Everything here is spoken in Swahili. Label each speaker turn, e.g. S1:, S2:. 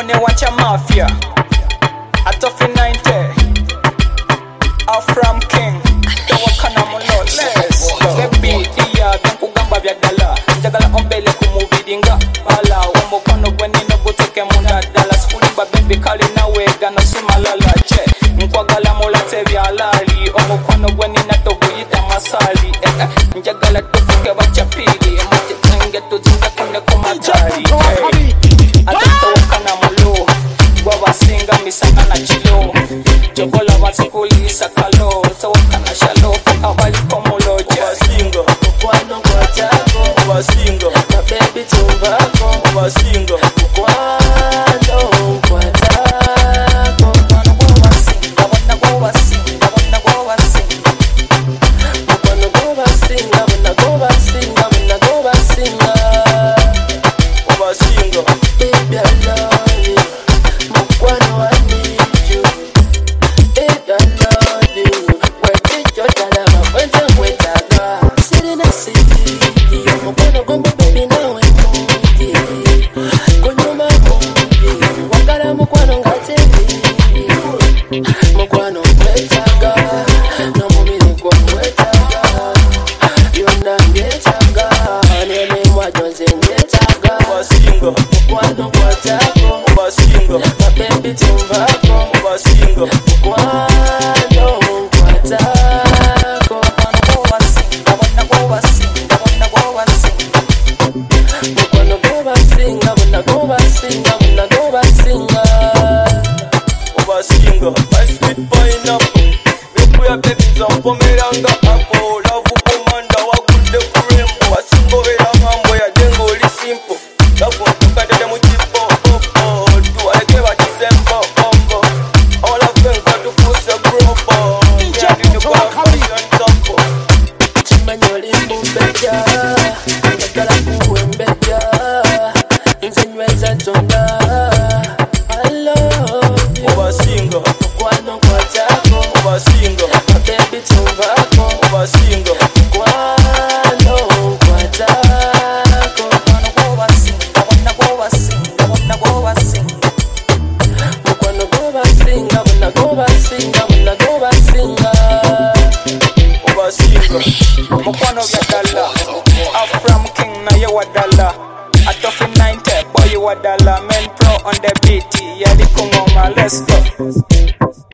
S1: Bunny watch a mafia. A tough in 90. From King. Don't walk on a mulo. Let's go. Baby, dia, tenku gamba vya dala. Jagala ombele kumuvidinga. Bala, wambo kono gweni no butuke munda dala. Skuli ba baby kali na wega na simalala. Che, mkwagala mula tevya lali. Omo kono gweni na togu yita masali. Njagala tufuke wachapili. Mati tenge tuzinga kune kumatari. Adento wakana mulo. Gwa singa misanga na chilo. Jogola wasikuli sakalo. So wakana shalo. Abali komulo.
S2: Wasinga
S1: Kwano kwa chako.
S2: Wasinga
S1: Na baby tumbako.
S2: Wasinga
S1: Kwano kwa chako. Kwano kwa wasinga. Wana kwa wasinga. Wana kwa wasinga. Kwano kwa wasinga. Wana kwa wasinga. Wana kwa wasinga.
S2: Wasinga
S1: Baby I love you. Mukwano I need you. Baby I love you. Where did your talaba? When's the way taga? Sitting I see you. Mukwano gombo baby now I know you. Kunyuma kumbi. Wakala mukwano ngate. Mukwano mwetaga. No mumini kwa mwetaga. Yona ngetaga. Nene mwajonze ngetaga.
S2: Wasinga
S1: Mukwano kwa chako.
S2: Wasinga
S1: Na baby tumbako.
S2: Wasinga
S1: Kwano kwa chako. Kwano kwa wasinga. Wana kwa wasinga. Wana kwa wasinga. Mukwano kwa wasinga. Wana kwa wasinga. Wana kwa wasinga.
S2: Wasinga My sweet pineapple Mekuya baby zampomeranga hapo Lavu komanda wakude kurembo Wasingo vera mambo ya jengo li simple Lavu tukadele muchipo Tuwaleke wachisembo kombo All of them got to push a gropo Yeah, did you go a fashion topo
S1: Chimanyoli mbeja. Ngakala kuwe mbeja. Nze nyweza tonga. I love you.
S2: Wasinga
S1: Kwano kwa chako.
S2: Wasinga
S1: Na baby tumbako.
S2: Wasinga
S1: Kwano kwa chako. Kwano kwa wasinga. Wana kwa wasinga. Wana kwa wasinga. Mukwano kwa wasinga. Wana kwa wasinga. Wana kwa wasinga.
S2: Wasinga
S1: Mukwano vya dala. From King na ye wa dala. A tough in 90, boy you wa dala. Men pro on the beat. Yali kungoma, let's go.